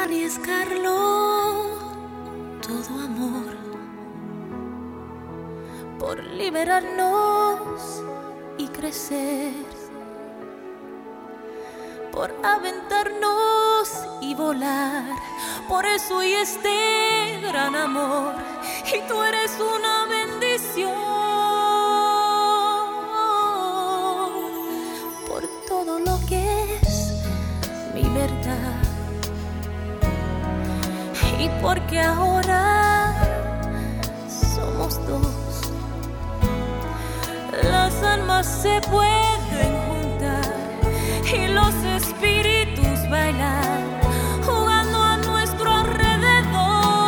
arriesgarlo todo, amor, por liberarnos y crecer, por aventarnos y volar. Por eso y este gran amor, y tú eres una bendición, por todo lo que es mi verdad, y porque ahora somos dos, las almas se pueden juntar y los espíritus bailar, jugando a nuestro alrededor.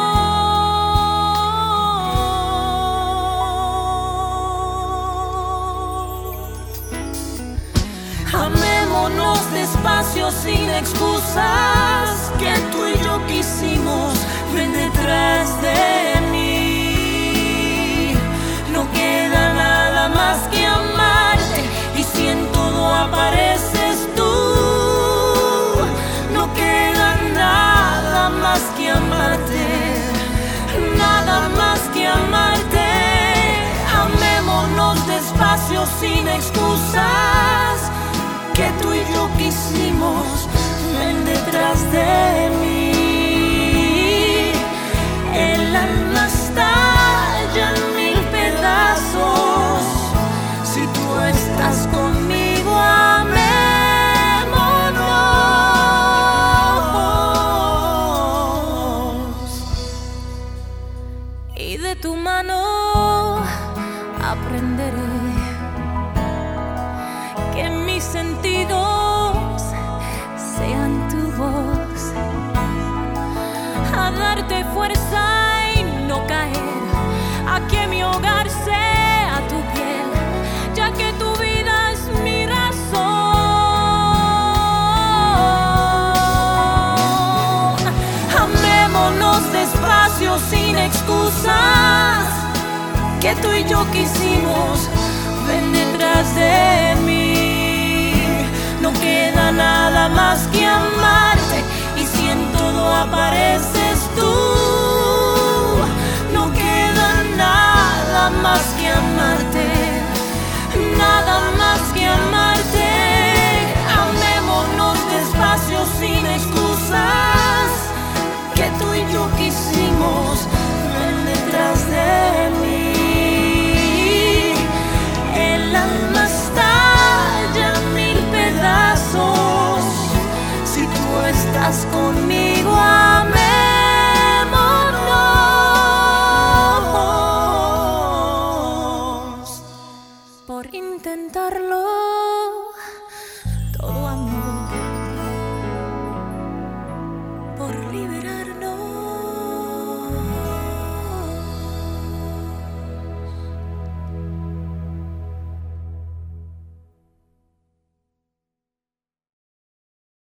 Amémonos despacio sin excusas, que tú y yo quisimos. Ven detrás de mí, no queda nada más que amarte, y si en todo apareces tú, no queda nada más que amarte, nada más que amarte. Amémonos despacio sin excusas, que tú y yo quisimos. Ven detrás de mí, el alma estalla en mil pedazos. Si tú estás conmigo, amémonos. Y de tu mano aprenderé que mis sentidos sean tu voz, a darte fuerza y no caer, a que mi hogar sea tu piel, ya que tu vida es mi razón. Amémonos despacio sin excusas, que tú y yo quisimos. Ven detrás de mí, no queda nada más que amarte, y si en todo apareces tú,